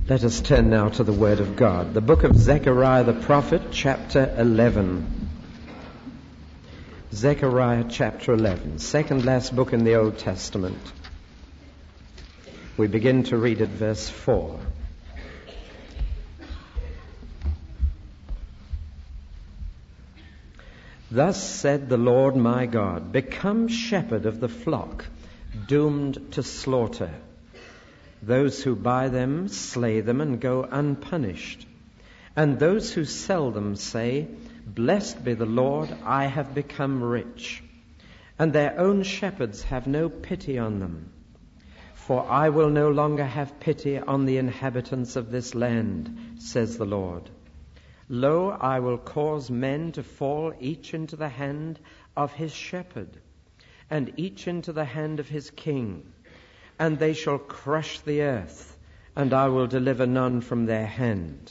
Let us turn now to the Word of God. The book of Zechariah the prophet, chapter 11. Zechariah chapter 11, second last book in the Old Testament. We begin to read at verse 4. Thus said the Lord my God, become shepherd of the flock, doomed to slaughter. Those who buy them slay them and go unpunished. And those who sell them say, blessed be the Lord, I have become rich. And their own shepherds have no pity on them. For I will no longer have pity on the inhabitants of this land, says the Lord. Lo, I will cause men to fall each into the hand of his shepherd, and each into the hand of his king. And they shall crush the earth, and I will deliver none from their hand.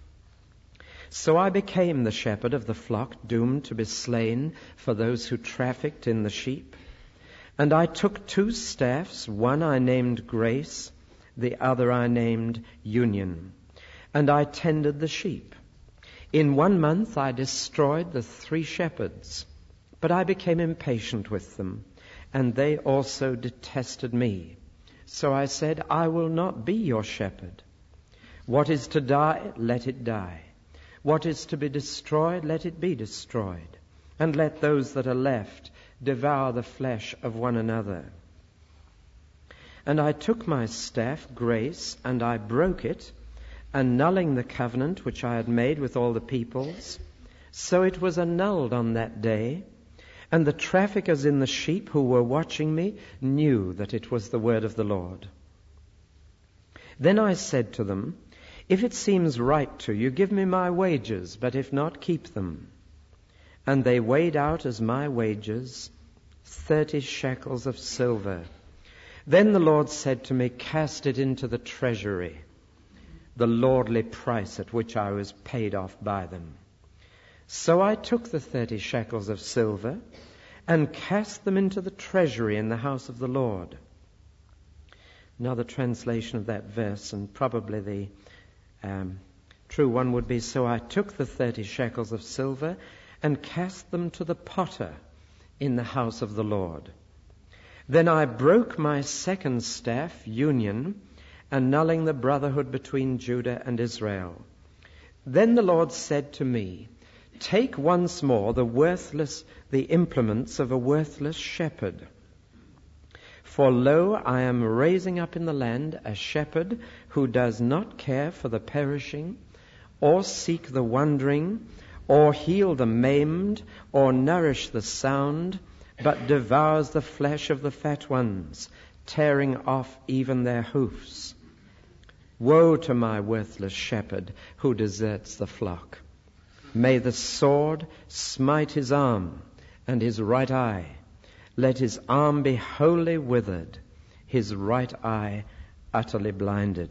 So I became the shepherd of the flock, doomed to be slain for those who trafficked in the sheep. And I took 2 staffs, one I named Grace, the other I named Union. And I tended the sheep. In 1 month I destroyed the 3 shepherds, but I became impatient with them, and they also detested me. So I said, I will not be your shepherd. What is to die, let it die. What is to be destroyed, let it be destroyed. And let those that are left devour the flesh of one another. And I took my staff, Grace, and I broke it, annulling the covenant which I had made with all the peoples. So it was annulled on that day. And the traffickers in the sheep who were watching me knew that it was the word of the Lord. Then I said to them, if it seems right to you, give me my wages, but if not, keep them. And they weighed out as my wages 30 shekels of silver. Then the Lord said to me, cast it into the treasury, the lordly price at which I was paid off by them. So I took the 30 shekels of silver and cast them into the treasury in the house of the Lord. Another translation of that verse, and probably the true one would be, so I took the 30 shekels of silver and cast them to the potter in the house of the Lord. Then I broke my second staff, Union, annulling the brotherhood between Judah and Israel. Then the Lord said to me, take once more the implements of a worthless shepherd. For lo, I am raising up in the land a shepherd who does not care for the perishing, or seek the wandering, or heal the maimed, or nourish the sound, but devours the flesh of the fat ones, tearing off even their hoofs. Woe to my worthless shepherd who deserts the flock. May the sword smite his arm and his right eye. Let his arm be wholly withered, his right eye utterly blinded.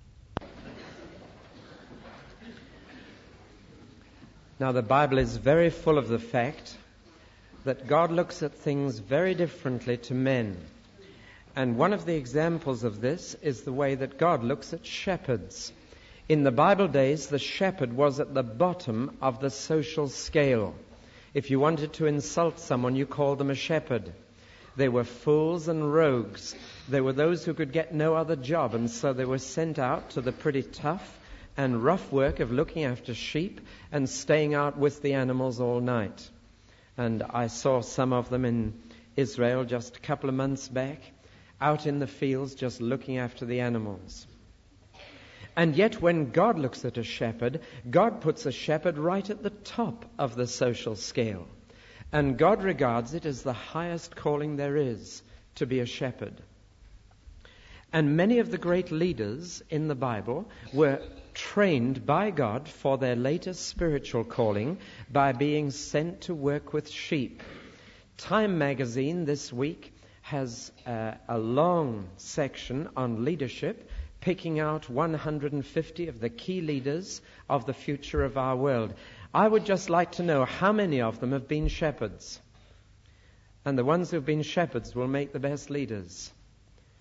Now, the Bible is very full of the fact that God looks at things very differently to men. And one of the examples of this is the way that God looks at shepherds. In the Bible days, the shepherd was at the bottom of the social scale. If you wanted to insult someone, you called them a shepherd. They were fools and rogues. They were those who could get no other job, and so they were sent out to the pretty tough and rough work of looking after sheep and staying out with the animals all night. And I saw some of them in Israel just a couple of months back, out in the fields just looking after the animals. And yet when God looks at a shepherd, God puts a shepherd right at the top of the social scale. And God regards it as the highest calling there is, to be a shepherd. And many of the great leaders in the Bible were trained by God for their later spiritual calling by being sent to work with sheep. Time magazine this week has a long section on leadership, picking out 150 of the key leaders of the future of our world. I would just like to know how many of them have been shepherds. And the ones who have been shepherds will make the best leaders.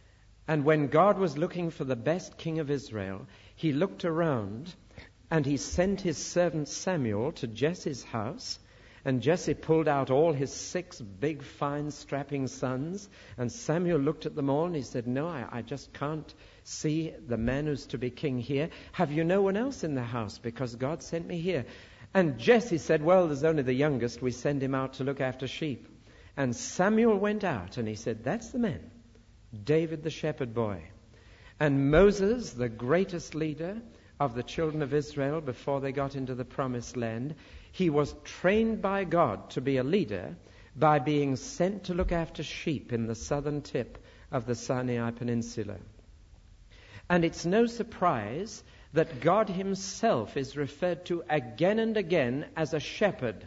And when God was looking for the best king of Israel, he looked around and he sent his servant Samuel to Jesse's house. And Jesse pulled out all his 6 big, fine, strapping sons. And Samuel looked at them all and he said, no, I just can't see the man who's to be king here. Have you no one else in the house? Because God sent me here. And Jesse said, well, there's only the youngest. We send him out to look after sheep. And Samuel went out and he said, that's the man, David the shepherd boy. And Moses, the greatest leader of the children of Israel before they got into the promised land, he was trained by God to be a leader by being sent to look after sheep in the southern tip of the Sinai Peninsula. And it's no surprise that God himself is referred to again and again as a shepherd.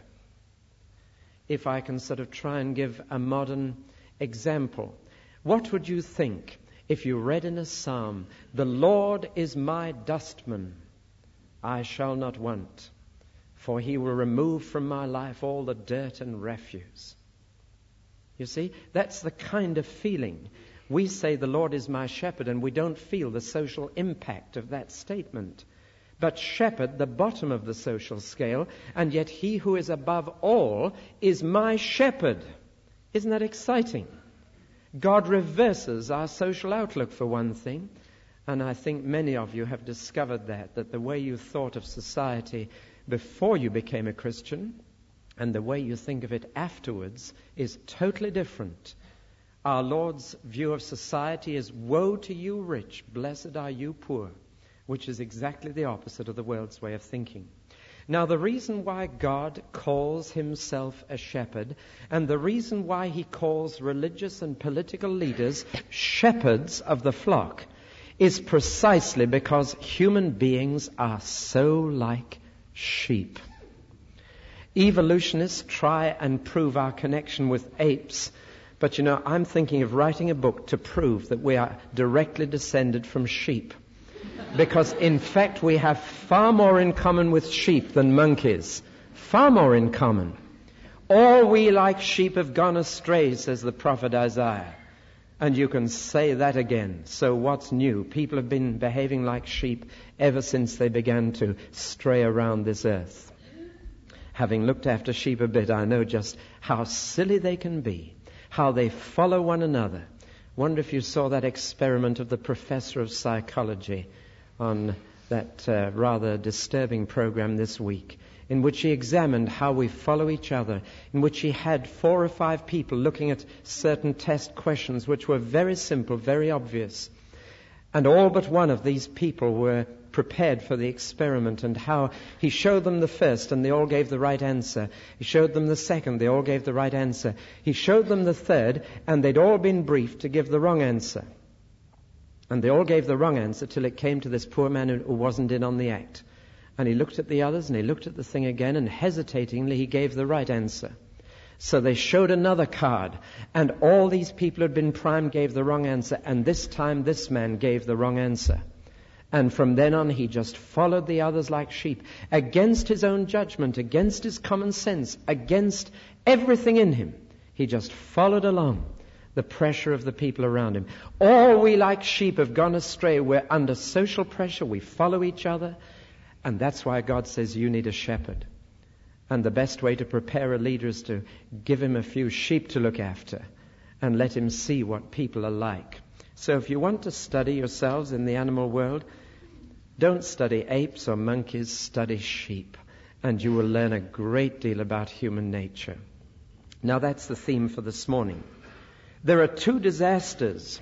If I can sort of try and give a modern example, what would you think if you read in a psalm, the Lord is my dustman, I shall not want, for he will remove from my life all the dirt and refuse. You see, that's the kind of feeling. We say the Lord is my shepherd and we don't feel the social impact of that statement. But shepherd, the bottom of the social scale, and yet he who is above all is my shepherd. Isn't that exciting? God reverses our social outlook for one thing, and I think many of you have discovered that the way you thought of society before you became a Christian and the way you think of it afterwards is totally different. Our Lord's view of society is, woe to you rich, blessed are you poor, which is exactly the opposite of the world's way of thinking. Now, the reason why God calls himself a shepherd, and the reason why he calls religious and political leaders shepherds of the flock, is precisely because human beings are so like sheep. Evolutionists try and prove our connection with apes, but I'm thinking of writing a book to prove that we are directly descended from sheep. Because, in fact, we have far more in common with sheep than monkeys. Far more in common. All we like sheep have gone astray, says the prophet Isaiah. And you can say that again. So what's new? People have been behaving like sheep ever since they began to stray around this earth. Having looked after sheep a bit, I know just how silly they can be, how they follow one another. Wonder if you saw that experiment of the professor of psychology on that rather disturbing program this week, in which he examined how we follow each other, in which he had 4 or 5 people looking at certain test questions which were very simple, very obvious. And all but one of these people were prepared for the experiment, and how he showed them the first and they all gave the right answer. He showed them the second, they all gave the right answer. He showed them the third and they'd all been briefed to give the wrong answer. And they all gave the wrong answer till it came to this poor man who wasn't in on the act. And he looked at the others and he looked at the thing again, and hesitatingly he gave the right answer. So they showed another card, and all these people who had been primed gave the wrong answer, and this time this man gave the wrong answer. And from then on, he just followed the others like sheep, against his own judgment, against his common sense, against everything in him. He just followed along the pressure of the people around him. All we like sheep have gone astray. We're under social pressure. We follow each other. And that's why God says you need a shepherd. And the best way to prepare a leader is to give him a few sheep to look after and let him see what people are like. So if you want to study yourselves in the animal world, don't study apes or monkeys, study sheep, and you will learn a great deal about human nature. Now that's the theme for this morning. There are 2 disasters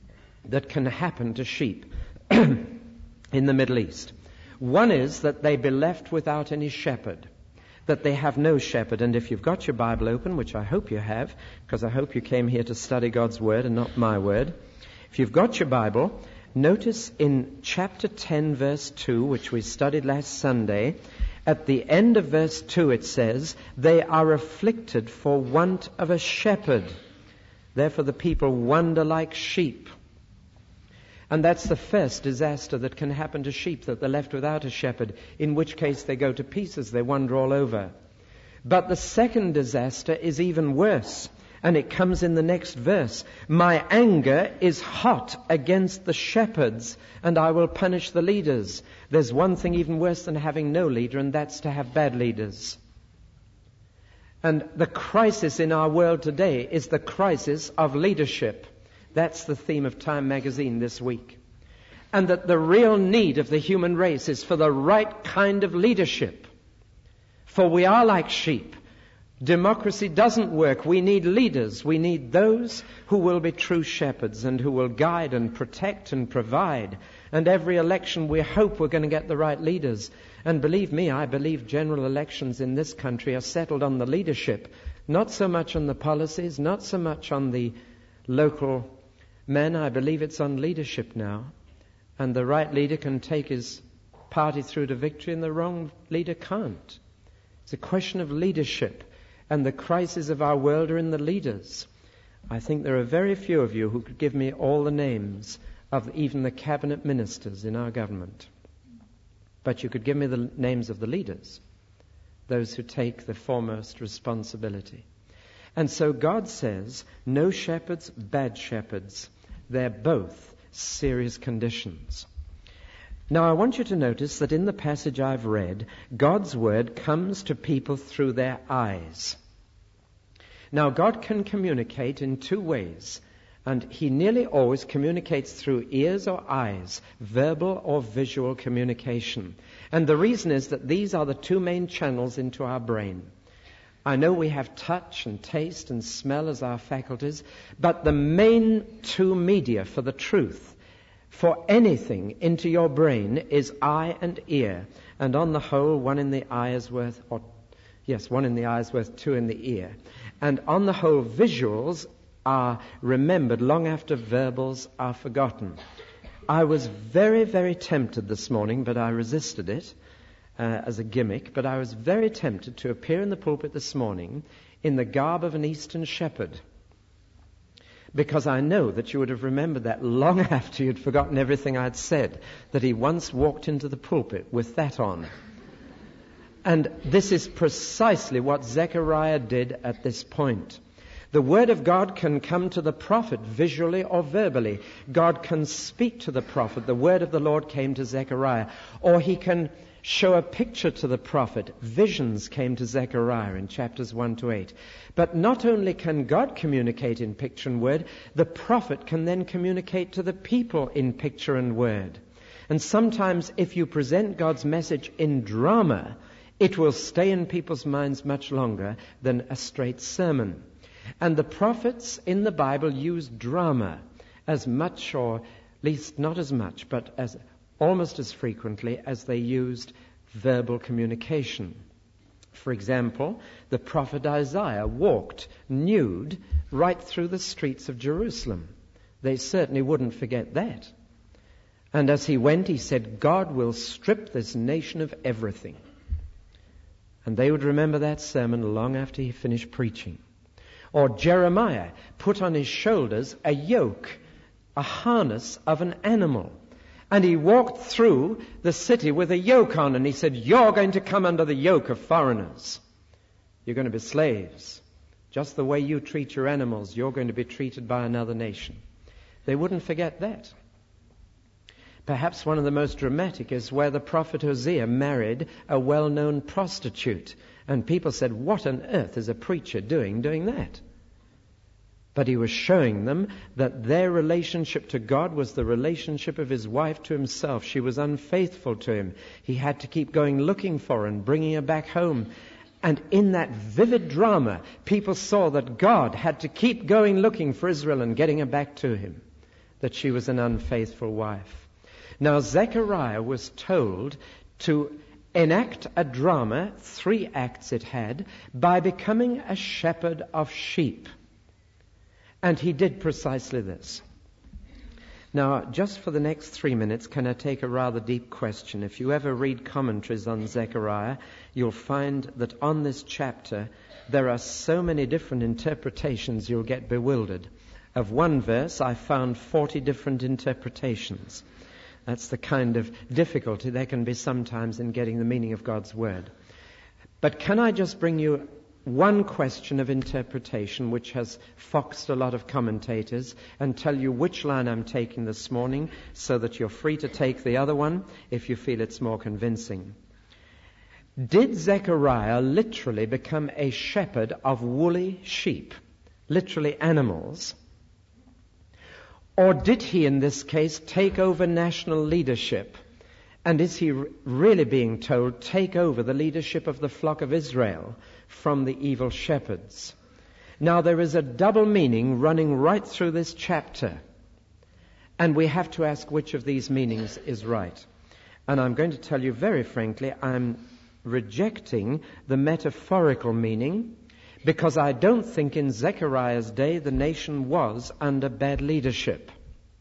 that can happen to sheep in the Middle East. One is that they be left without any shepherd, that they have no shepherd. And if you've got your Bible open, which I hope you have, because I hope you came here to study God's Word and not my word. If you've got your Bible, notice in chapter 10, verse 2, which we studied last Sunday, at the end of verse 2 it says, they are afflicted for want of a shepherd. Therefore the people wander like sheep. And that's the first disaster that can happen to sheep, that they're left without a shepherd, in which case they go to pieces, they wander all over. But the second disaster is even worse. And it comes in the next verse. My anger is hot against the shepherds, and I will punish the leaders. There's one thing even worse than having no leader, and that's to have bad leaders. And the crisis in our world today is the crisis of leadership. That's the theme of Time magazine this week. And that the real need of the human race is for the right kind of leadership. For we are like sheep. Democracy doesn't work. We need leaders. We need those who will be true shepherds and who will guide and protect and provide. And every election we hope we're going to get the right leaders. And believe me, I believe general elections in this country are settled on the leadership. Not so much on the policies, not so much on the local men. I believe it's on leadership now. And the right leader can take his party through to victory and the wrong leader can't. It's a question of leadership. And the crises of our world are in the leaders. I think there are very few of you who could give me all the names of even the cabinet ministers in our government. But you could give me the names of the leaders, those who take the foremost responsibility. And so God says, no shepherds, bad shepherds. They're both serious conditions. Now I want you to notice that in the passage I've read, God's word comes to people through their eyes. Now God can communicate in two ways, and he nearly always communicates through ears or eyes, verbal or visual communication. And the reason is that these are the two main channels into our brain. I know we have touch and taste and smell as our faculties, but the main two media for the truth, for anything into your brain, is eye and ear. And on the whole, one in the eye is worth two in the ear. And on the whole, visuals are remembered long after verbals are forgotten. I was very, very tempted this morning, but I resisted it as a gimmick. But I was very tempted to appear in the pulpit this morning in the garb of an Eastern shepherd. Because I know that you would have remembered that long after you'd forgotten everything I'd said, that he once walked into the pulpit with that on. And this is precisely what Zechariah did at this point. The word of God can come to the prophet visually or verbally. God can speak to the prophet. The word of the Lord came to Zechariah. Or he can show a picture to the prophet. Visions came to Zechariah in chapters 1 to 8. But not only can God communicate in picture and word, the prophet can then communicate to the people in picture and word. And sometimes if you present God's message in drama, it will stay in people's minds much longer than a straight sermon. And the prophets in the Bible use drama as much, or at least not as much, but as almost as frequently as they used verbal communication. For example, the prophet Isaiah walked nude right through the streets of Jerusalem. They certainly wouldn't forget that. And as he went, he said, God will strip this nation of everything. And they would remember that sermon long after he finished preaching. Or Jeremiah put on his shoulders a yoke, a harness of an animal. And he walked through the city with a yoke on, and he said, you're going to come under the yoke of foreigners. You're going to be slaves. Just the way you treat your animals, you're going to be treated by another nation. They wouldn't forget that. Perhaps one of the most dramatic is where the prophet Hosea married a well-known prostitute. And people said, what on earth is a preacher doing that? But he was showing them that their relationship to God was the relationship of his wife to himself. She was unfaithful to him. He had to keep going looking for her and bringing her back home. And in that vivid drama, people saw that God had to keep going looking for Israel and getting her back to him, that she was an unfaithful wife. Now, Zechariah was told to enact a drama, 3 acts it had, by becoming a shepherd of sheep. And he did precisely this. Now, just for the next 3 minutes, can I take a rather deep question? If you ever read commentaries on Zechariah, you'll find that on this chapter there are so many different interpretations you'll get bewildered. Of one verse, I found 40 different interpretations. That's the kind of difficulty there can be sometimes in getting the meaning of God's word. But can I just bring you one question of interpretation which has foxed a lot of commentators, and tell you which line I'm taking this morning so that you're free to take the other one if you feel it's more convincing. Did Zechariah literally become a shepherd of woolly sheep, literally animals? Or did he, in this case, take over national leadership? And is he really being told, take over the leadership of the flock of Israel from the evil shepherds? Now, there is a double meaning running right through this chapter. And we have to ask which of these meanings is right. And I'm going to tell you very frankly, I'm rejecting the metaphorical meaning, because I don't think in Zechariah's day the nation was under bad leadership.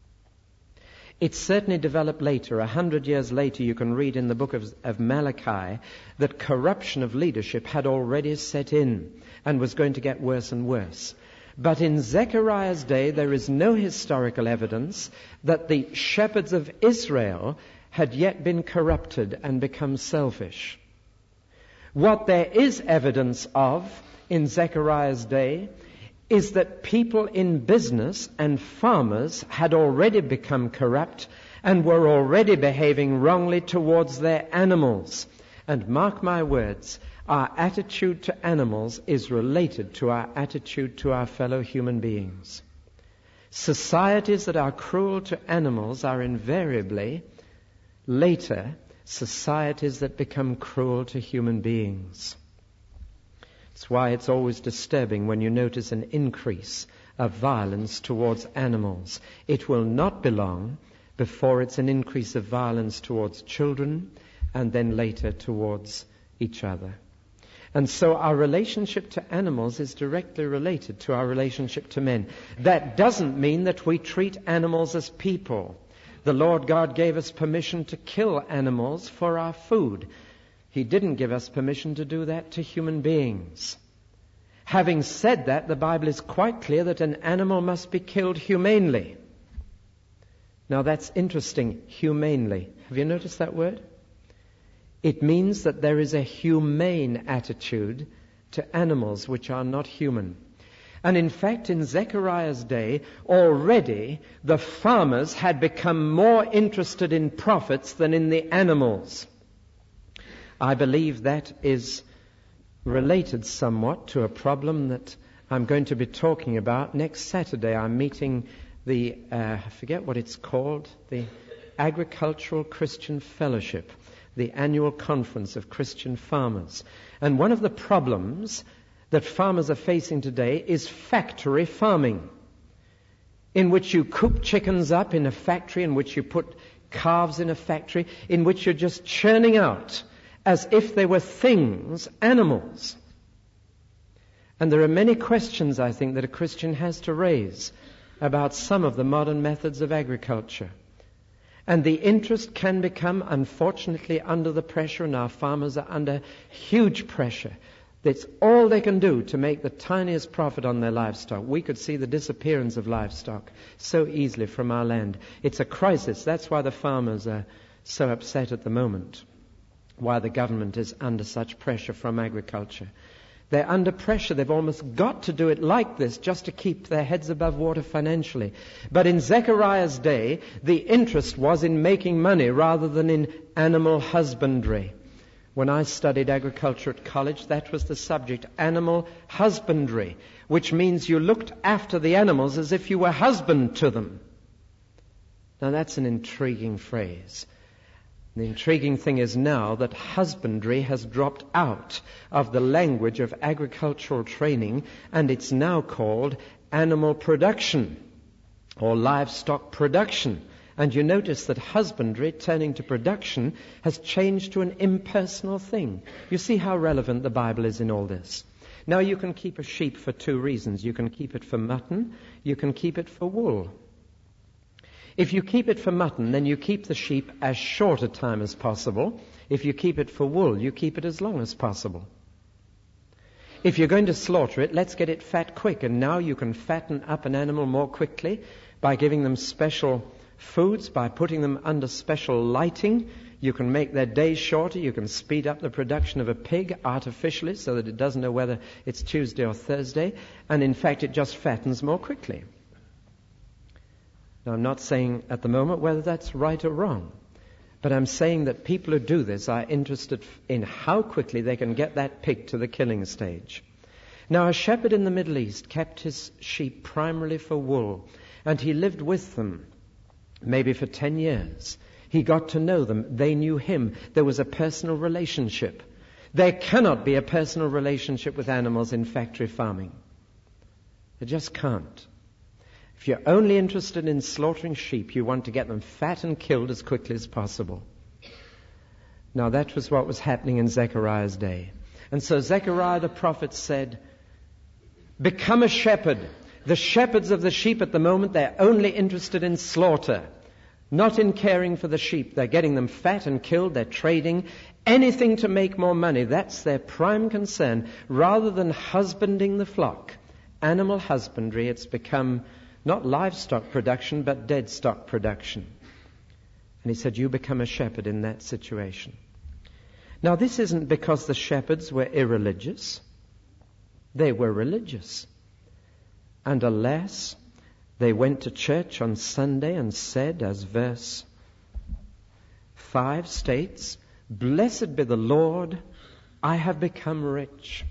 It certainly developed later. 100 years later, you can read in the book of Malachi that corruption of leadership had already set in and was going to get worse and worse. But in Zechariah's day, there is no historical evidence that the shepherds of Israel had yet been corrupted and become selfish. What there is evidence of in Zechariah's day is that people in business and farmers had already become corrupt and were already behaving wrongly towards their animals. And mark my words, our attitude to animals is related to our attitude to our fellow human beings. Societies that are cruel to animals are invariably later societies that become cruel to human beings. That's why it's always disturbing when you notice an increase of violence towards animals. It will not be long before it's an increase of violence towards children and then later towards each other. And so our relationship to animals is directly related to our relationship to men. That doesn't mean that we treat animals as people. The Lord God gave us permission to kill animals for our food. He didn't give us permission to do that to human beings. Having said that, the Bible is quite clear that an animal must be killed humanely. Now that's interesting, humanely. Have you noticed that word? It means that there is a humane attitude to animals which are not human. And in fact, in Zechariah's day, already the farmers had become more interested in profits than in the animals. I believe that is related somewhat to a problem that I'm going to be talking about. Next Saturday I'm meeting I forget what it's called, the Agricultural Christian Fellowship, the annual conference of Christian farmers. And one of the problems that farmers are facing today is factory farming, in which you coop chickens up in a factory, in which you put calves in a factory, in which you're just churning out as if they were things, animals. And there are many questions, I think, that a Christian has to raise about some of the modern methods of agriculture. And the interest can become, unfortunately, under the pressure, and our farmers are under huge pressure. That's all they can do to make the tiniest profit on their livestock. We could see the disappearance of livestock so easily from our land. It's a crisis. That's why the farmers are so upset at the moment, why the government is under such pressure from agriculture. They're under pressure. They've almost got to do it like this just to keep their heads above water financially. But in Zechariah's day, the interest was in making money rather than in animal husbandry. When I studied agriculture at college, that was the subject, animal husbandry, which means you looked after the animals as if you were husband to them. Now that's an intriguing phrase. The intriguing thing is now that husbandry has dropped out of the language of agricultural training, and it's now called animal production or livestock production. And you notice that husbandry, turning to production, has changed to an impersonal thing. You see how relevant the Bible is in all this. Now you can keep a sheep for two reasons. You can keep it for mutton, you can keep it for wool. If you keep it for mutton, then you keep the sheep as short a time as possible. If you keep it for wool, you keep it as long as possible. If you're going to slaughter it, let's get it fat quick. And now you can fatten up an animal more quickly by giving them special foods, by putting them under special lighting You can make their days shorter. You can speed up the production of a pig artificially so that it doesn't know whether it's Tuesday or Thursday. And in fact, it just fattens more quickly. Now, I'm not saying at the moment whether that's right or wrong. But I'm saying that people who do this are interested in how quickly they can get that pig to the killing stage. Now, a shepherd in the Middle East kept his sheep primarily for wool, and he lived with them, maybe for 10 years. He got to know them. They knew him. There was a personal relationship. There cannot be a personal relationship with animals in factory farming. There just can't. If you're only interested in slaughtering sheep, you want to get them fat and killed as quickly as possible. Now, that was what was happening in Zechariah's day. And so Zechariah the prophet said, become a shepherd. The shepherds of the sheep at the moment, they're only interested in slaughter, not in caring for the sheep. They're getting them fat and killed. They're trading anything to make more money. That's their prime concern, rather than husbanding the flock. Animal husbandry, it's become not livestock production, but dead stock production. And he said, you become a shepherd in that situation. Now, this isn't because the shepherds were irreligious. They were religious. And alas, they went to church on Sunday and said, as verse 5 states, blessed be the Lord, I have become rich.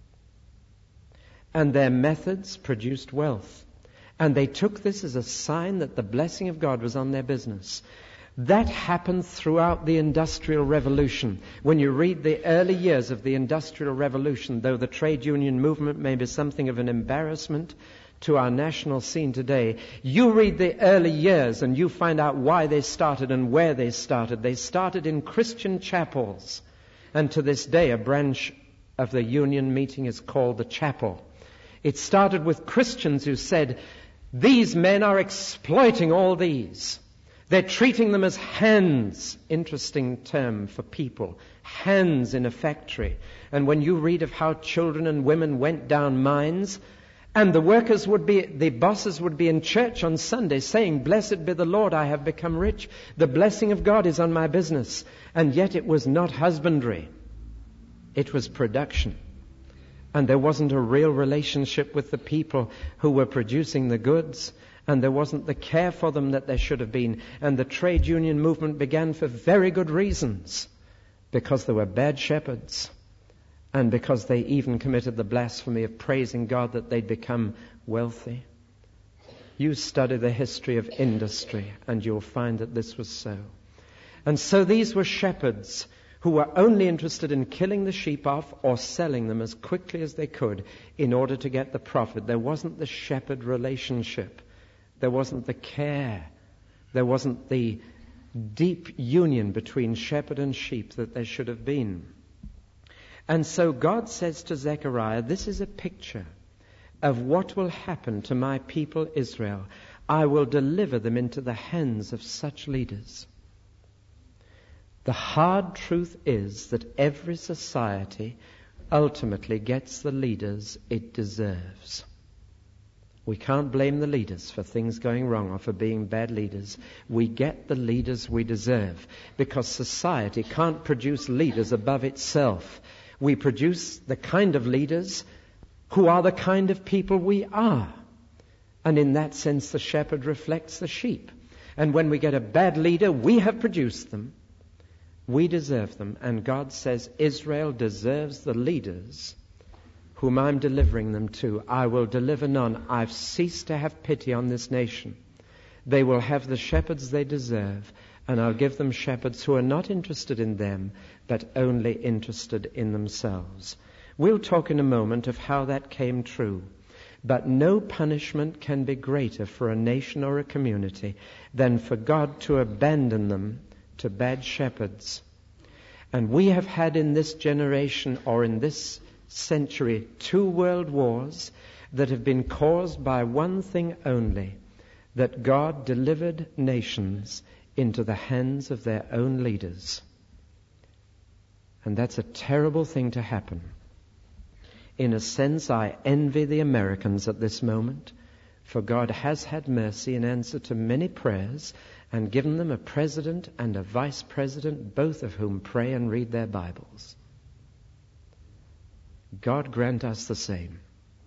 And their methods produced wealth. And they took this as a sign that the blessing of God was on their business. That happened throughout the Industrial Revolution. When you read the early years of the Industrial Revolution, though the trade union movement may be something of an embarrassment to our national scene today, you read the early years and you find out why they started and where they started. They started in Christian chapels. And to this day, a branch of the union meeting is called the chapel. It started with Christians who said, these men are exploiting all these. They're treating them as hands. Interesting term for people. Hands in a factory. And when you read of how children and women went down mines, and the bosses would be in church on Sunday saying, blessed be the Lord, I have become rich. The blessing of God is on my business. And yet it was not husbandry. It was production. And there wasn't a real relationship with the people who were producing the goods. And there wasn't the care for them that there should have been. And the trade union movement began for very good reasons. Because there were bad shepherds. And because they even committed the blasphemy of praising God that they'd become wealthy. You study the history of industry and you'll find that this was so. And so these were shepherds who were only interested in killing the sheep off or selling them as quickly as they could in order to get the profit. There wasn't the shepherd relationship. There wasn't the care. There wasn't the deep union between shepherd and sheep that there should have been. And so God says to Zechariah, this is a picture of what will happen to my people Israel. I will deliver them into the hands of such leaders. The hard truth is that every society ultimately gets the leaders it deserves. We can't blame the leaders for things going wrong or for being bad leaders. We get the leaders we deserve because society can't produce leaders above itself. We produce the kind of leaders who are the kind of people we are. And in that sense, the shepherd reflects the sheep. And when we get a bad leader, we have produced them. We deserve them. And God says, Israel deserves the leaders whom I'm delivering them to. I will deliver none. I've ceased to have pity on this nation. They will have the shepherds they deserve. And I'll give them shepherds who are not interested in them, but only interested in themselves. We'll talk in a moment of how that came true. But no punishment can be greater for a nation or a community than for God to abandon them to bad shepherds. And we have had in this generation or in this century 2 world wars that have been caused by one thing only, that God delivered nations into the hands of their own leaders. And that's a terrible thing to happen. In a sense, I envy the Americans at this moment, for God has had mercy in answer to many prayers, and given them a president and a vice president, both of whom pray and read their Bibles. God grant us the same.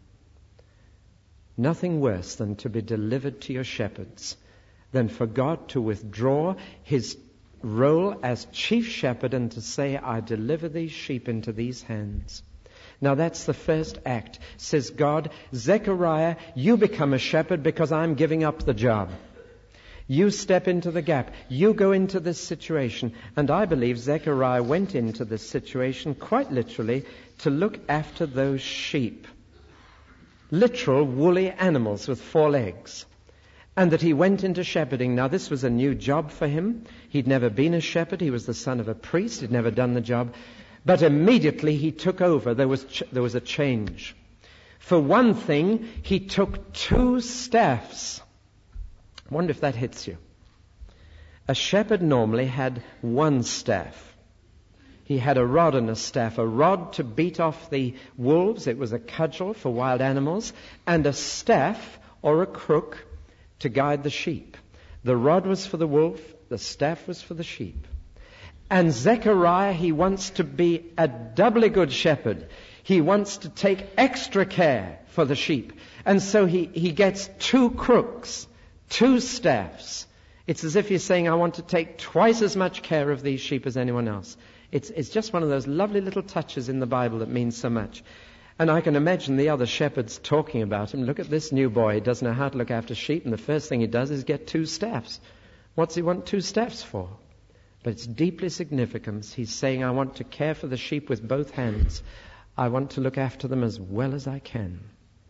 Nothing worse than to be delivered to your shepherds, than for God to withdraw his role as chief shepherd and to say, I deliver these sheep into these hands. Now that's the first act. Says God, Zechariah, you become a shepherd because I'm giving up the job. You step into the gap. You go into this situation. And I believe Zechariah went into this situation quite literally to look after those sheep. Literal woolly animals with 4 legs. And that he went into shepherding. Now this was a new job for him. He'd never been a shepherd. He was the son of a priest. He'd never done the job. But immediately he took over. There was a change. For one thing, he took 2 staffs. I wonder if that hits you. A shepherd normally had 1 staff. He had a rod and a staff. A rod to beat off the wolves. It was a cudgel for wild animals. And a staff or a crook to guide the sheep. The rod was for the wolf. The staff was for the sheep. And Zechariah, he wants to be a doubly good shepherd. He wants to take extra care for the sheep. And so he gets 2 crooks, 2 staffs. It's as if he's saying, I want to take twice as much care of these sheep as anyone else. It's just one of those lovely little touches in the Bible that means so much. And I can imagine the other shepherds talking about him. Look at this new boy. He doesn't know how to look after sheep. And the first thing he does is get 2 staffs. What's he want 2 staffs for? But it's deeply significant. He's saying, I want to care for the sheep with both hands. I want to look after them as well as I can.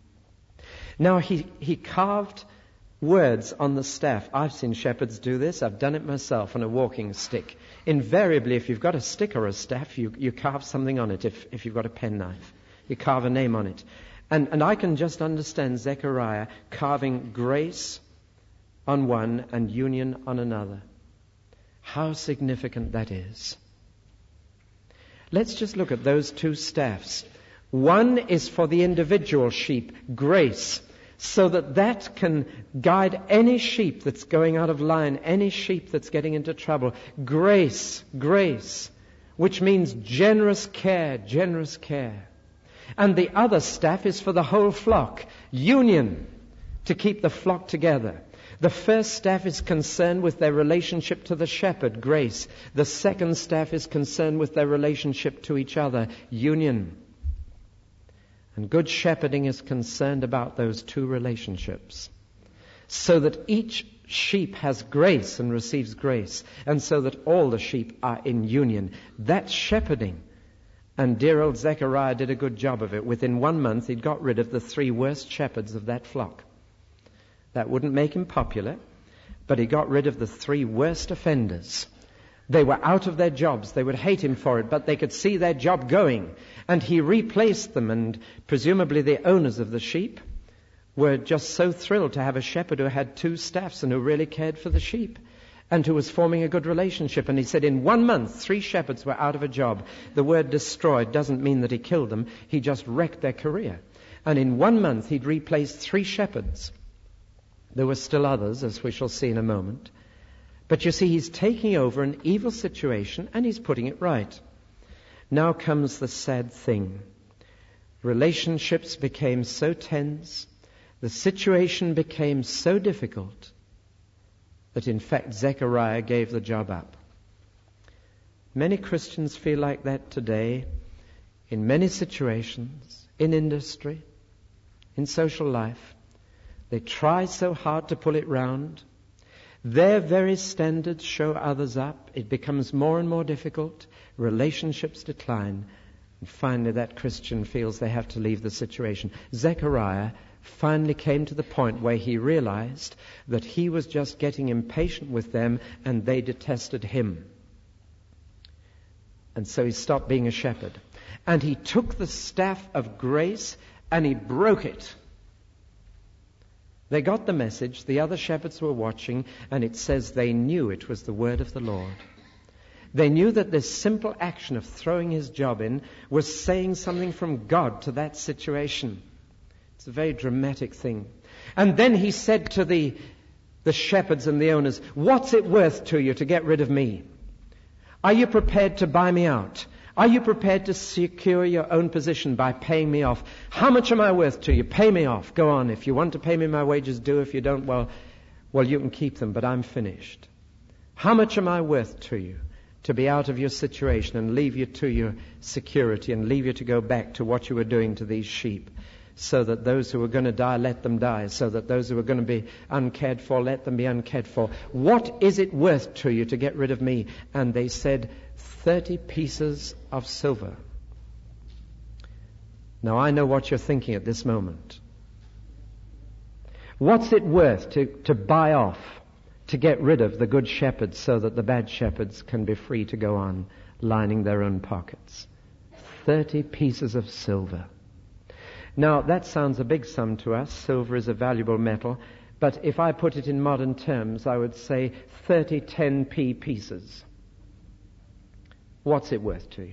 Now he carved words on the staff. I've seen shepherds do this. I've done it myself on a walking stick. Invariably, if you've got a stick or a staff, you carve something on it. If you've got a penknife, you carve a name on it. And I can just understand Zechariah carving grace on one and union on another. How significant that is. Let's just look at those 2 staffs. One is for the individual sheep, grace, so that can guide any sheep that's going out of line, any sheep that's getting into trouble. Grace, which means generous care. And the other staff is for the whole flock, union, to keep the flock together. The first staff is concerned with their relationship to the shepherd, grace. The second staff is concerned with their relationship to each other, union. And good shepherding is concerned about those 2 relationships, so that each sheep has grace and receives grace, and so that all the sheep are in union. That's shepherding. And dear old Zechariah did a good job of it. Within 1 month, he'd got rid of the 3 worst shepherds of that flock. That wouldn't make him popular, but he got rid of the 3 worst offenders. They were out of their jobs. They would hate him for it, but they could see their job going. And he replaced them, and presumably the owners of the sheep were just so thrilled to have a shepherd who had 2 staffs and who really cared for the sheep and who was forming a good relationship. And he said in 1 month, 3 shepherds were out of a job. The word destroyed doesn't mean that he killed them. He just wrecked their career. And in 1 month, he'd replaced 3 shepherds. There were still others, as we shall see in a moment. But you see, he's taking over an evil situation and he's putting it right. Now comes the sad thing. Relationships became so tense, the situation became so difficult, that in fact Zechariah gave the job up. Many Christians feel like that today, in many situations, in industry, in social life. They try so hard to pull it round. Their very standards show others up. It becomes more and more difficult. Relationships decline. And finally that Christian feels they have to leave the situation. Zechariah finally came to the point where he realized that he was just getting impatient with them and they detested him. And so he stopped being a shepherd. And he took the staff of grace and he broke it. They got the message, the other shepherds were watching, and it says they knew it was the word of the Lord. They knew that this simple action of throwing his job in was saying something from God to that situation. It's a very dramatic thing. And then he said to the the shepherds and the owners, what's it worth to you to get rid of me? Are you prepared to buy me out? Are you prepared to secure your own position by paying me off? How much am I worth to you? Pay me off. Go on. If you want to pay me my wages, do. If you don't, well, you can keep them, but I'm finished. How much am I worth to you to be out of your situation and leave you to your security and leave you to go back to what you were doing to these sheep, so that those who are going to die, let them die, so that those who are going to be uncared for, let them be uncared for? What is it worth to you to get rid of me? And they said, 30 pieces of silver. Now I know what you're thinking at this moment. What's it worth to buy off, to get rid of the good shepherds so that the bad shepherds can be free to go on lining their own pockets? 30 pieces of silver. Now that sounds a big sum to us. Silver is a valuable metal. But if I put it in modern terms, I would say 30 10p pieces. What's it worth to you?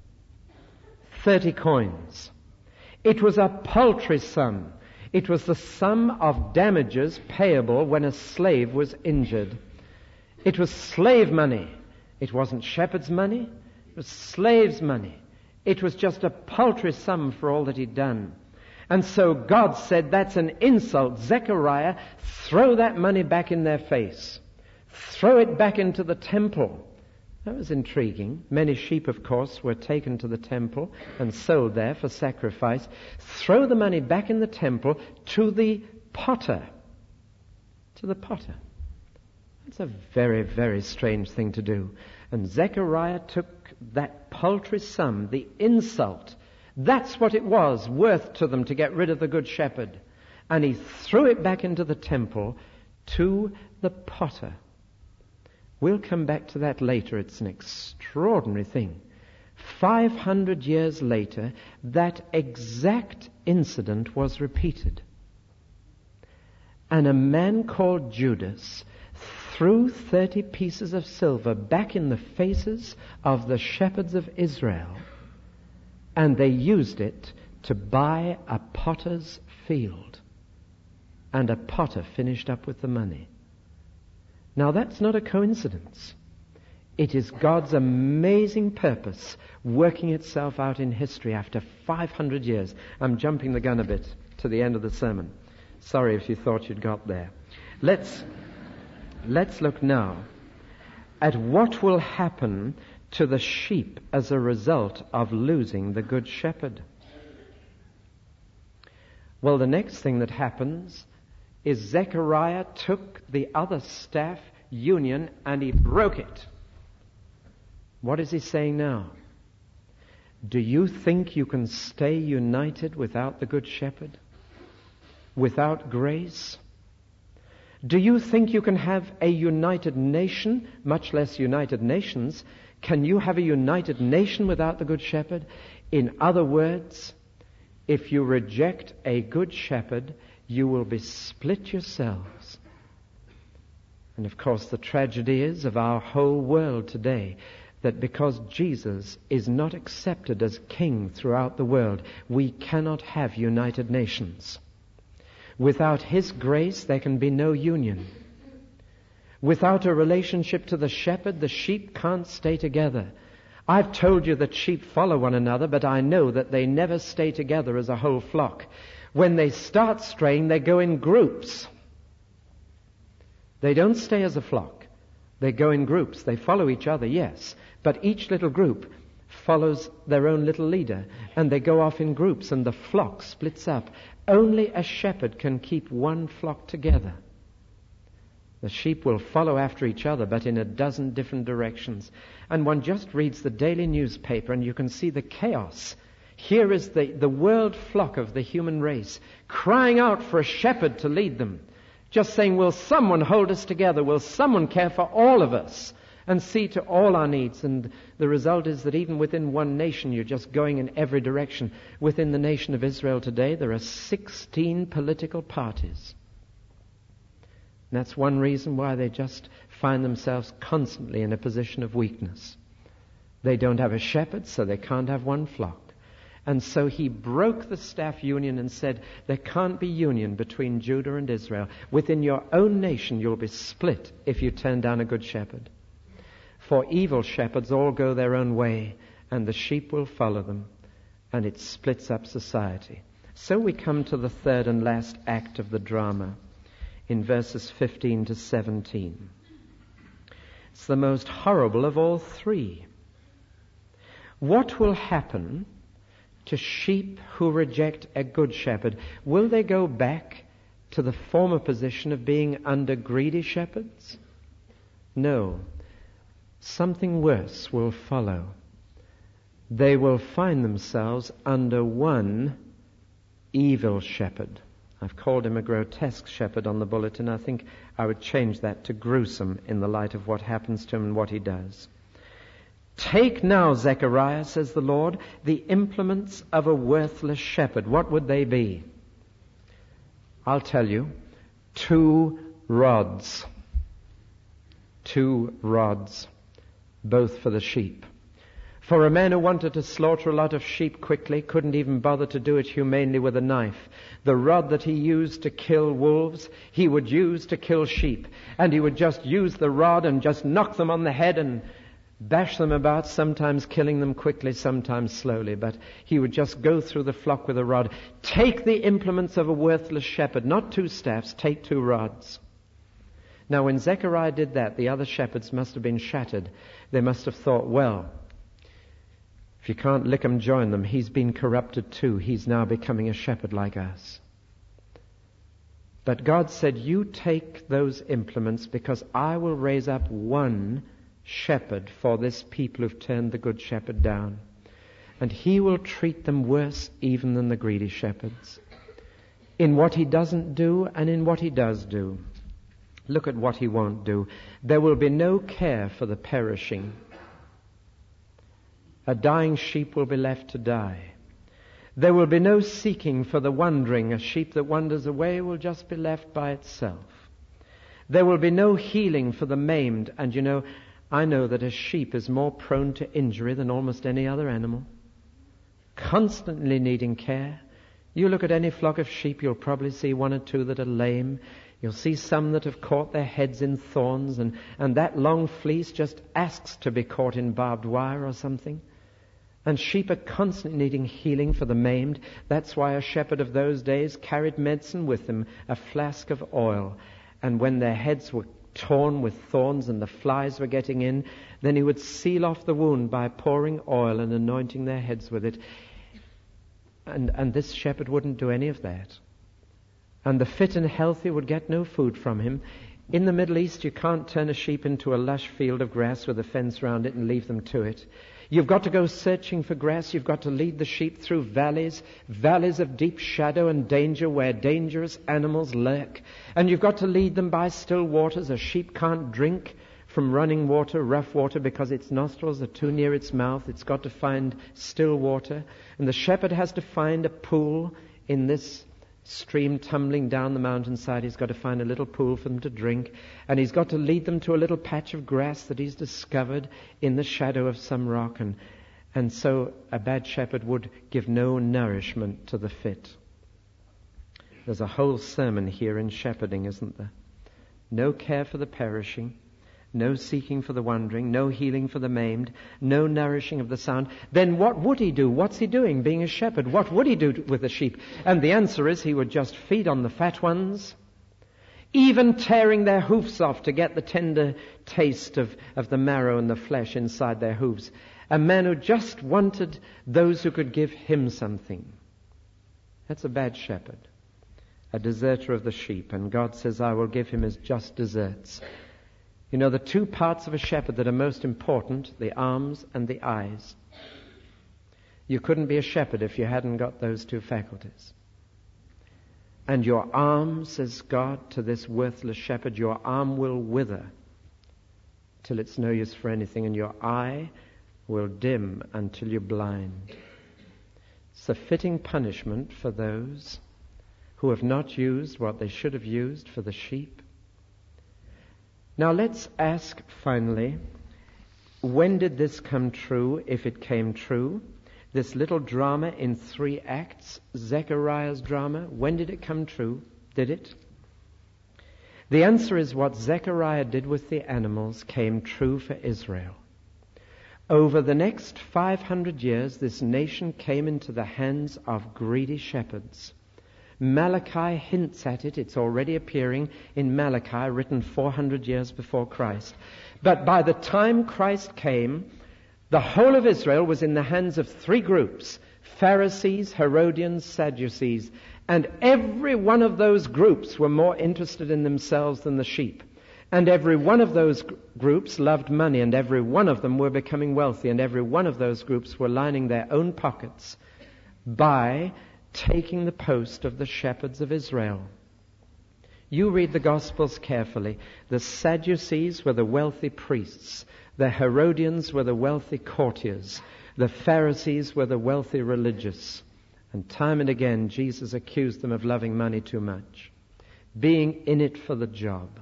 30 coins. It was a paltry sum. It was the sum of damages payable when a slave was injured. It was slave money. It wasn't shepherd's money. It was slave's money. It was just a paltry sum for all that he'd done. And so God said, that's an insult. Zechariah, throw that money back in their face. Throw it back into the temple. That was intriguing. Many sheep, of course, were taken to the temple and sold there for sacrifice. Throw the money back in the temple to the potter. To the potter. That's a very, very strange thing to do. And Zechariah took that paltry sum, the insult. That's what it was worth to them to get rid of the good shepherd. And he threw it back into the temple to the potter. We'll come back to that later. It's an extraordinary thing. 500 years later, that exact incident was repeated. And a man called Judas threw 30 pieces of silver back in the faces of the shepherds of Israel, and they used it to buy a potter's field. And a potter finished up with the money. Now that's not a coincidence. It is God's amazing purpose working itself out in history after 500 years. I'm jumping the gun a bit to the end of the sermon. Sorry if you thought you'd got there. Let's look now at what will happen to the sheep as a result of losing the good shepherd. Well, the next thing that happens is Zechariah took the other staff union and he broke it. What is he saying now? Do you think you can stay united without the good shepherd? Without grace? Do you think you can have a united nation, much less united nations? Can you have a united nation without the good shepherd? In other words, if you reject a good shepherd, you will be split yourselves. And of course the tragedy is of our whole world today that because Jesus is not accepted as king throughout the world, we cannot have united nations. Without his grace, there can be no union. Without a relationship to the shepherd, the sheep can't stay together. I've told you that sheep follow one another, but I know that they never stay together as a whole flock. When they start straying, they go in groups. They don't stay as a flock. They go in groups. They follow each other, yes, but each little group follows their own little leader, and they go off in groups, and the flock splits up. Only a shepherd can keep one flock together. The sheep will follow after each other, but in a dozen different directions. And one just reads the daily newspaper, and you can see the chaos. Here is the world flock of the human race crying out for a shepherd to lead them. Just saying, will someone hold us together? Will someone care for all of us and see to all our needs? And the result is that even within one nation, you're just going in every direction. Within the nation of Israel today, there are 16 political parties. And that's one reason why they just find themselves constantly in a position of weakness. They don't have a shepherd, so they can't have one flock. And so he broke the staff union and said, there can't be union between Judah and Israel. Within your own nation you'll be split if you turn down a good shepherd. For evil shepherds all go their own way, and the sheep will follow them, and it splits up society. So we come to the third and last act of the drama in verses 15 to 17. It's the most horrible of all three. What will happen to sheep who reject a good shepherd? Will they go back to the former position of being under greedy shepherds? No. Something worse will follow. They will find themselves under one evil shepherd. I've called him a grotesque shepherd on the bulletin. I think I would change that to gruesome in the light of what happens to him and what he does. Take now, Zechariah, says the Lord, the implements of a worthless shepherd. What would they be? I'll tell you. 2 rods. 2 rods. Both for the sheep. For a man who wanted to slaughter a lot of sheep quickly couldn't even bother to do it humanely with a knife. The rod that he used to kill wolves, he would use to kill sheep. And he would just use the rod and just knock them on the head and bash them about, sometimes killing them quickly, sometimes slowly. But he would just go through the flock with a rod. Take the implements of a worthless shepherd, not 2 staffs, take 2 rods. Now when Zechariah did that, the other shepherds must have been shattered. They must have thought, well, if you can't lick 'em, join them. He's been corrupted too. He's now becoming a shepherd like us. But God said, you take those implements because I will raise up one shepherd for this people who've turned the good shepherd down. And he will treat them worse even than the greedy shepherds. In what he doesn't do and in what he does do. Look at what he won't do. There will be no care for the perishing. A dying sheep will be left to die. There will be no seeking for the wandering. A sheep that wanders away will just be left by itself. There will be no healing for the maimed. And you know, I know that a sheep is more prone to injury than almost any other animal. Constantly needing care. You look at any flock of sheep, you'll probably see 1 or 2 that are lame. You'll see some that have caught their heads in thorns, and that long fleece just asks to be caught in barbed wire or something. And sheep are constantly needing healing for the maimed. That's why a shepherd of those days carried medicine with him, a flask of oil. And when their heads were torn with thorns and the flies were getting in, then he would seal off the wound by pouring oil and anointing their heads with it. And this shepherd wouldn't do any of that. And the fit and healthy would get no food from him. In the Middle East, you can't turn a sheep into a lush field of grass with a fence around it and leave them to it. You've got to go searching for grass. You've got to lead the sheep through valleys of deep shadow and danger where dangerous animals lurk. And you've got to lead them by still waters. A sheep can't drink from running water, rough water, because its nostrils are too near its mouth. It's got to find still water. And the shepherd has to find a pool in this stream tumbling down the mountainside. He's got to find a little pool for them to drink, and he's got to lead them to a little patch of grass that he's discovered in the shadow of some rock. And so a bad shepherd would give no nourishment to the fit. There's a whole sermon here in shepherding, isn't there? No care for the perishing, no seeking for the wandering, no healing for the maimed, no nourishing of the sound. Then what would he do? What's he doing being a shepherd? What would he do with the sheep? And the answer is he would just feed on the fat ones, even tearing their hoofs off to get the tender taste of the marrow and the flesh inside their hoofs. A man who just wanted those who could give him something. That's a bad shepherd, a deserter of the sheep. And God says, I will give him his just deserts. You know, the 2 parts of a shepherd that are most important, the arms and the eyes. You couldn't be a shepherd if you hadn't got those 2 faculties. And your arm, says God to this worthless shepherd, your arm will wither till it's no use for anything, and your eye will dim until you're blind. It's a fitting punishment for those who have not used what they should have used for the sheep. Now let's ask finally, when did this come true, if it came true? This little drama in 3 acts, Zechariah's drama, when did it come true? Did it? The answer is what Zechariah did with the animals came true for Israel. Over the next 500 years, this nation came into the hands of greedy shepherds. Malachi hints at it. It's already appearing in Malachi, written 400 years before Christ. But by the time Christ came, the whole of Israel was in the hands of 3 groups: Pharisees, Herodians, Sadducees. And every one of those groups were more interested in themselves than the sheep. And every one of those groups loved money, and every one of them were becoming wealthy, and every one of those groups were lining their own pockets by taking the post of the shepherds of Israel. You read the Gospels carefully. The Sadducees were the wealthy priests. The Herodians were the wealthy courtiers. The Pharisees were the wealthy religious. And time and again, Jesus accused them of loving money too much, being in it for the job.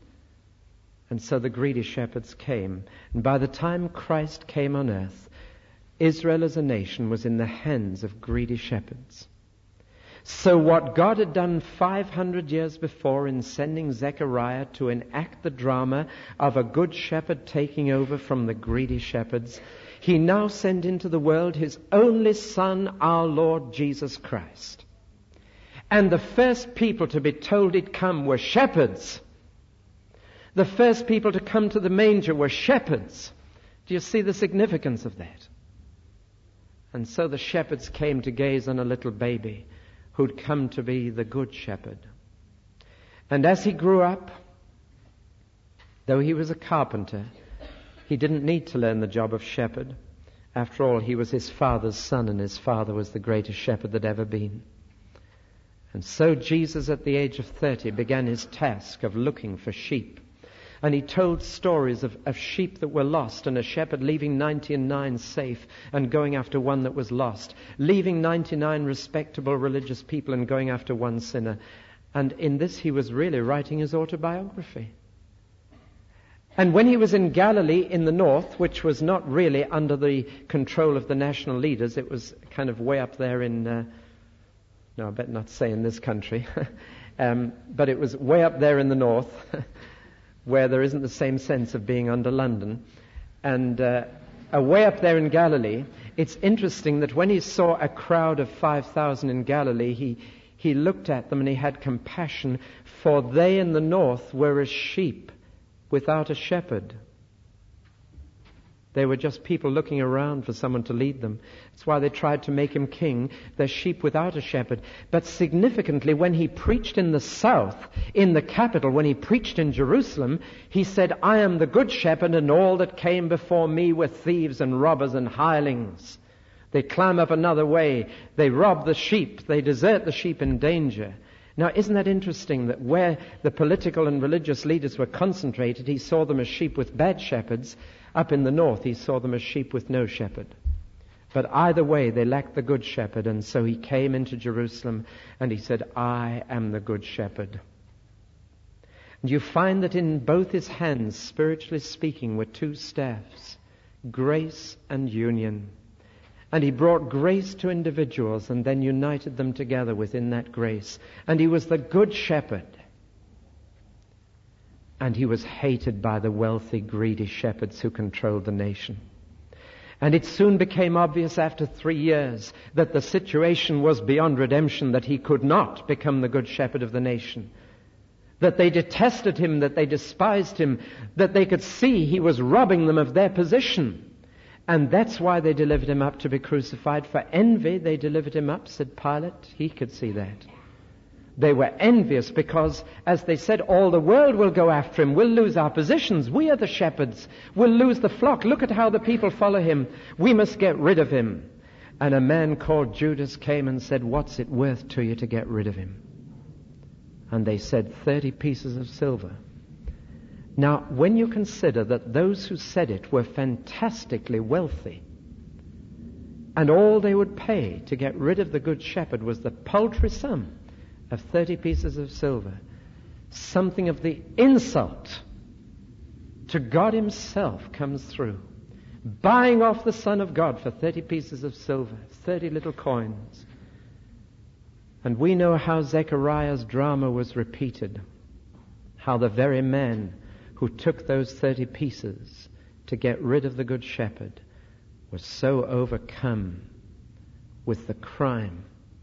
And so the greedy shepherds came. And by the time Christ came on earth, Israel as a nation was in the hands of greedy shepherds. So what God had done 500 years before in sending Zechariah to enact the drama of a good shepherd taking over from the greedy shepherds, He now sent into the world His only Son, our Lord Jesus Christ. And the first people to be told He'd come were shepherds. The first people to come to the manger were shepherds. Do you see the significance of that? And so the shepherds came to gaze on a little baby who'd come to be the good shepherd. And as he grew up, though he was a carpenter, he didn't need to learn the job of shepherd. After all, he was his father's son, and his father was the greatest shepherd that ever been. And so Jesus, at the age of 30, began his task of looking for sheep. And he told stories of sheep that were lost, and a shepherd leaving 99 safe and going after one that was lost, leaving 99 respectable religious people and going after one sinner. And in this he was really writing his autobiography. And when he was in Galilee in the north, which was not really under the control of the national leaders, it was kind of way up there in, no, I better not say in this country, but it was way up there in the north, where there isn't the same sense of being under London. And way up there in Galilee, it's interesting that when he saw a crowd of 5,000 in Galilee, he looked at them and he had compassion, for they in the north were as sheep without a shepherd. They were just people looking around for someone to lead them. That's why they tried to make him king. They're sheep without a shepherd. But significantly, when he preached in the south, in the capital, when he preached in Jerusalem, he said, "I am the good shepherd, and all that came before me were thieves and robbers and hirelings. They climb up another way. They rob the sheep. They desert the sheep in danger." Now, isn't that interesting that where the political and religious leaders were concentrated, he saw them as sheep with bad shepherds. Up in the north, he saw them as sheep with no shepherd. But either way, they lacked the good shepherd, and so he came into Jerusalem and he said, "I am the good shepherd." And you find that in both his hands, spiritually speaking, were 2 staffs, grace and union. And he brought grace to individuals and then united them together within that grace. And he was the good shepherd. And he was hated by the wealthy, greedy shepherds who controlled the nation. And it soon became obvious after 3 years that the situation was beyond redemption, that he could not become the good shepherd of the nation. That they detested him, that they despised him, that they could see he was robbing them of their position. And that's why they delivered him up to be crucified. For envy, they delivered him up, said Pilate. He could see that. They were envious because, as they said, all the world will go after him. We'll lose our positions. We are the shepherds. We'll lose the flock. Look at how the people follow him. We must get rid of him. And a man called Judas came and said, "What's it worth to you to get rid of him?" And they said, 30 pieces of silver. Now, when you consider that those who said it were fantastically wealthy, and all they would pay to get rid of the good shepherd was the paltry sum of 30 pieces of silver, something of the insult to God himself comes through. buying off the Son of God for 30 pieces of silver, 30 little coins. And we know how Zechariah's drama was repeated, how the very man who took those 30 pieces to get rid of the Good Shepherd was so overcome with the crime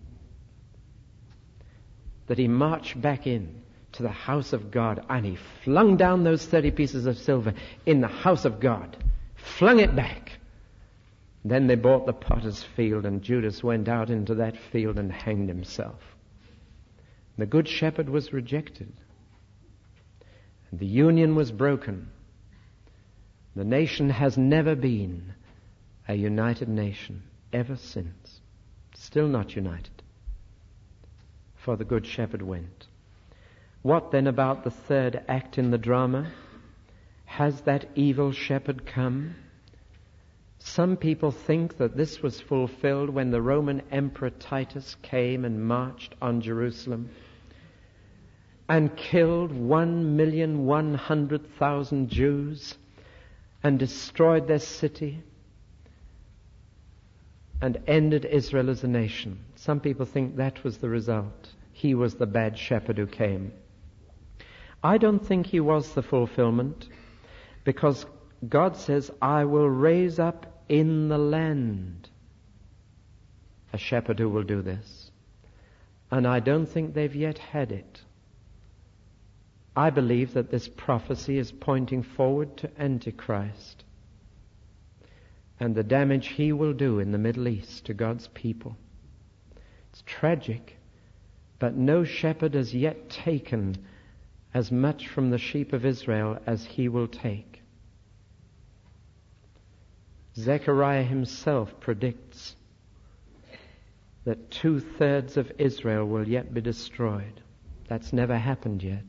that he marched back in to the house of God and he flung down those 30 pieces of silver in the house of God, flung it back. Then they bought the potter's field, and Judas went out into that field and hanged himself. The Good Shepherd was rejected. And the union was broken. The nation has never been a united nation ever since. Still not united. For the Good Shepherd went. What then about the third act in the drama? Has that evil shepherd come? Some people think that this was fulfilled when the Roman Emperor Titus came and marched on Jerusalem and killed 1,100,000 Jews and destroyed their city and ended Israel as a nation. Some people think that was the result. He was the bad shepherd who came. I don't think he was the fulfillment, because God says, I will raise up in the land a shepherd who will do this. And I don't think they've yet had it. I believe that this prophecy is pointing forward to Antichrist and the damage he will do in the Middle East to God's people. It's tragic, but no shepherd has yet taken as much from the sheep of Israel as he will take. Zechariah himself predicts that 2/3 of Israel will yet be destroyed. That's never happened yet.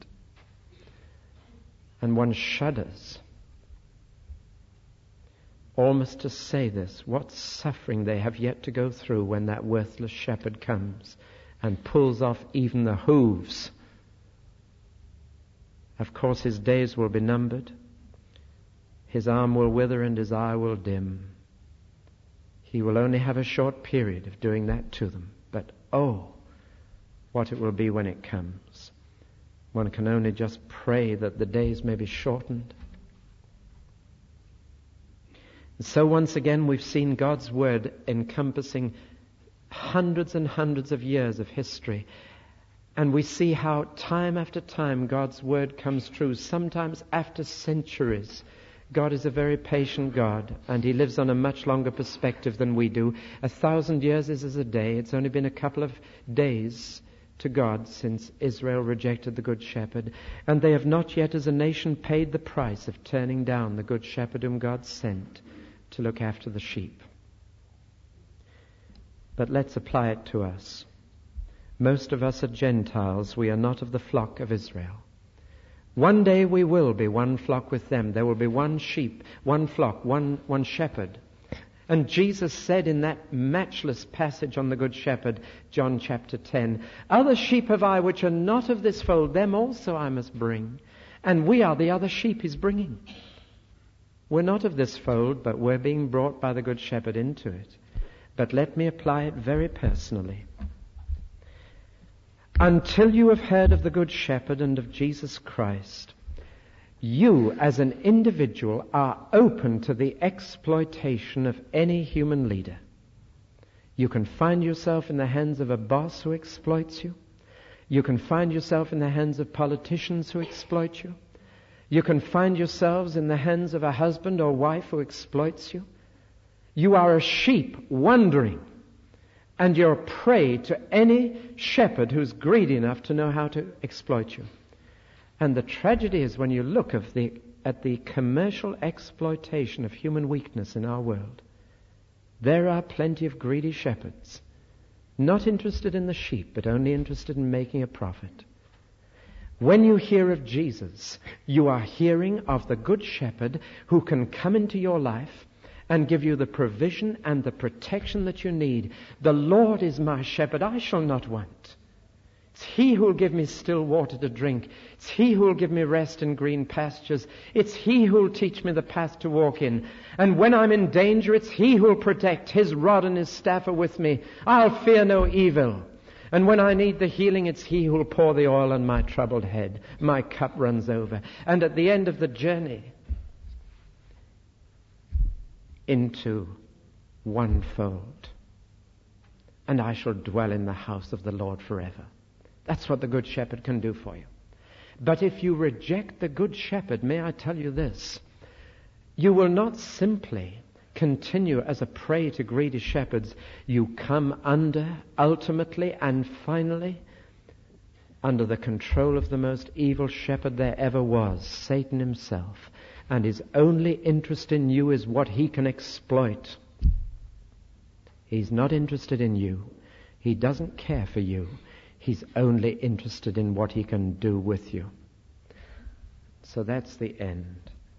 And one shudders almost to say this, what suffering they have yet to go through when that worthless shepherd comes and pulls off even the hooves. Of course, his days will be numbered. His arm will wither and his eye will dim. He will only have a short period of doing that to them. But oh, what it will be when it comes. One can only just pray that the days may be shortened. And so once again we've seen God's Word encompassing hundreds and hundreds of years of history. And we see how time after time God's Word comes true, sometimes after centuries. God is a very patient God, and He lives on a much longer perspective than we do. 1,000 years is as a day. It's only been a couple of days to God since Israel rejected the Good Shepherd, and they have not yet as a nation paid the price of turning down the Good Shepherd whom God sent to look after the sheep. But let's apply it to us. Most of us are Gentiles. We are not of the flock of Israel. One day we will be one flock with them. There will be one sheep, one flock, one shepherd. And Jesus said in that matchless passage on the Good Shepherd, John chapter 10, other sheep have I which are not of this fold, them also I must bring. And we are the other sheep He's bringing. We're not of this fold, but we're being brought by the Good Shepherd into it. But let me apply it very personally. Until you have heard of the Good Shepherd and of Jesus Christ, you as an individual are open to the exploitation of any human leader. You can find yourself in the hands of a boss who exploits you. You can find yourself in the hands of politicians who exploit you. You can find yourselves in the hands of a husband or wife who exploits you. You are a sheep wandering, and you're a prey to any shepherd who's greedy enough to know how to exploit you. And the tragedy is when you look at the commercial exploitation of human weakness in our world, there are plenty of greedy shepherds, not interested in the sheep, but only interested in making a profit. When you hear of Jesus, you are hearing of the Good Shepherd who can come into your life and give you the provision and the protection that you need. The Lord is my shepherd, I shall not want. It's He who will give me still water to drink. It's He who will give me rest in green pastures. It's He who will teach me the path to walk in. And when I'm in danger, it's He who will protect. His rod and His staff are with me. I'll fear no evil. And when I need the healing, it's He who will pour the oil on my troubled head. My cup runs over. And at the end of the journey, into one fold, and I shall dwell in the house of the Lord forever. That's what the Good Shepherd can do for you. But if you reject the Good Shepherd, may I tell you this, you will not simply continue as a prey to greedy shepherds. You come under, ultimately and finally, under the control of the most evil shepherd there ever was, Satan himself. And his only interest in you is what he can exploit. He's not interested in you. He doesn't care for you. He's only interested in what he can do with you. So that's the end.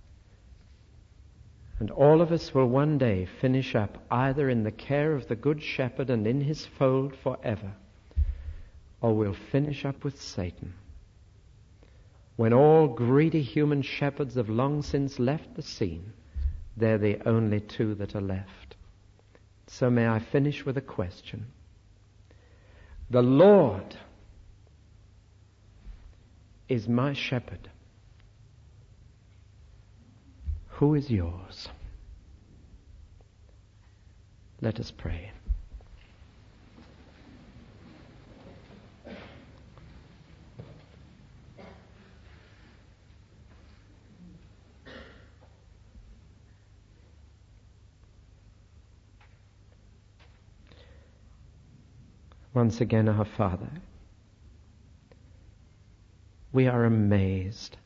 And all of us will one day finish up either in the care of the Good Shepherd and in his fold forever, or we'll finish up with Satan. When all greedy human shepherds have long since left the scene, they're the only two that are left. So may I finish with a question. The Lord is my shepherd. Who is yours? Let us pray. Once again, our Father, we are amazed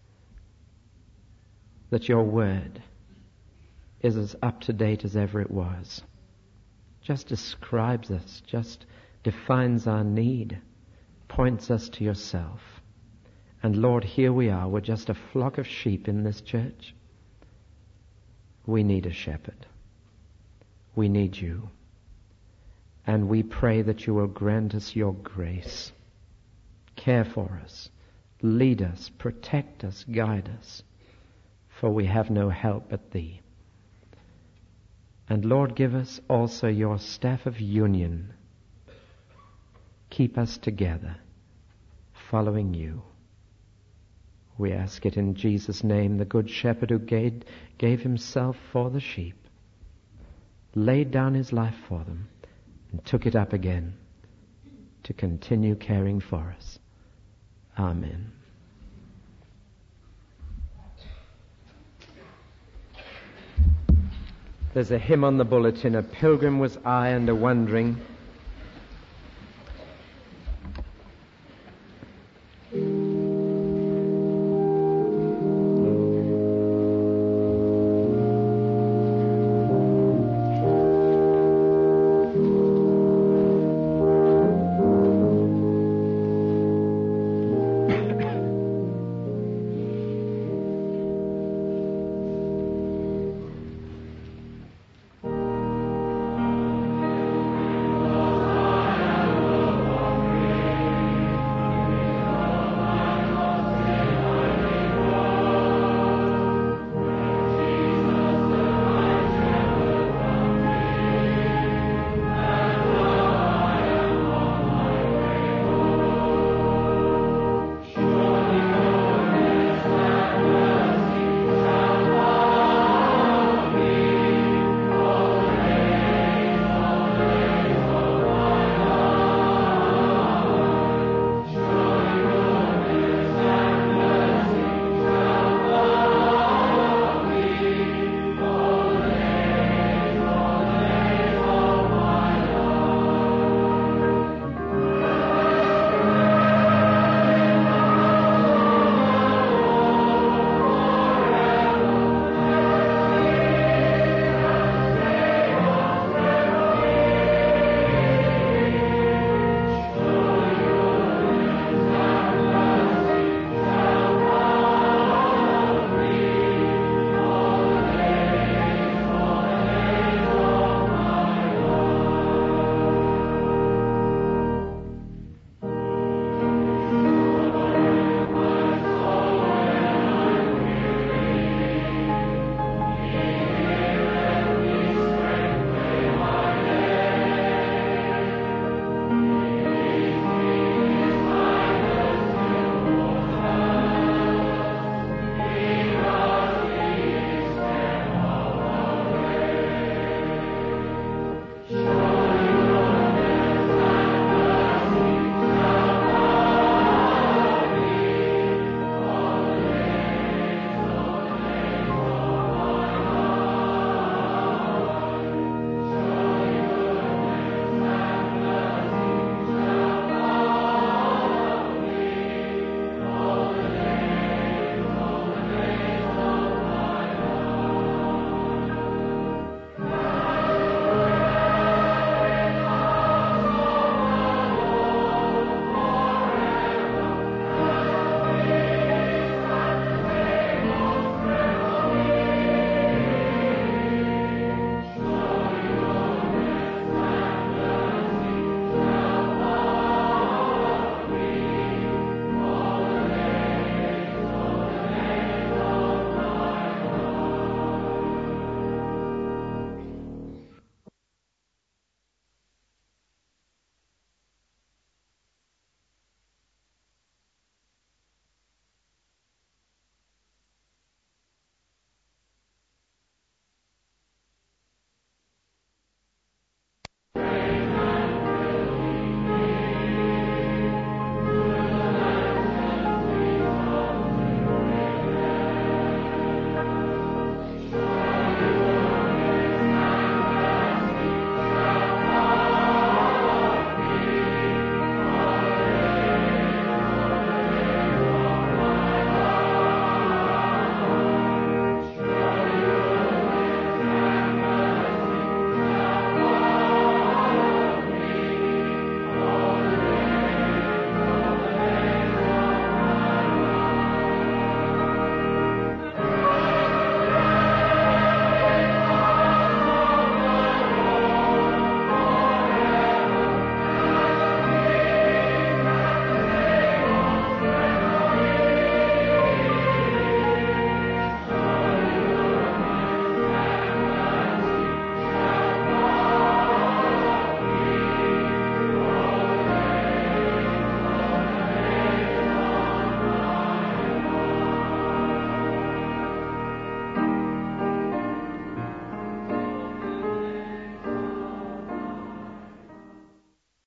that your word is as up to date as ever it was. Just describes us, just defines our need, points us to yourself. And Lord, here we are. We're just a flock of sheep in this church. We need a shepherd. We need you. And we pray that you will grant us your grace. Care for us. Lead us. Protect us. Guide us. For we have no help but thee. And Lord, give us also your staff of union. Keep us together, following you. We ask it in Jesus' name, the Good Shepherd who gave himself for the sheep, laid down his life for them, and took it up again to continue caring for us. Amen. There's a hymn on the bulletin, A Pilgrim Was I and a Wandering.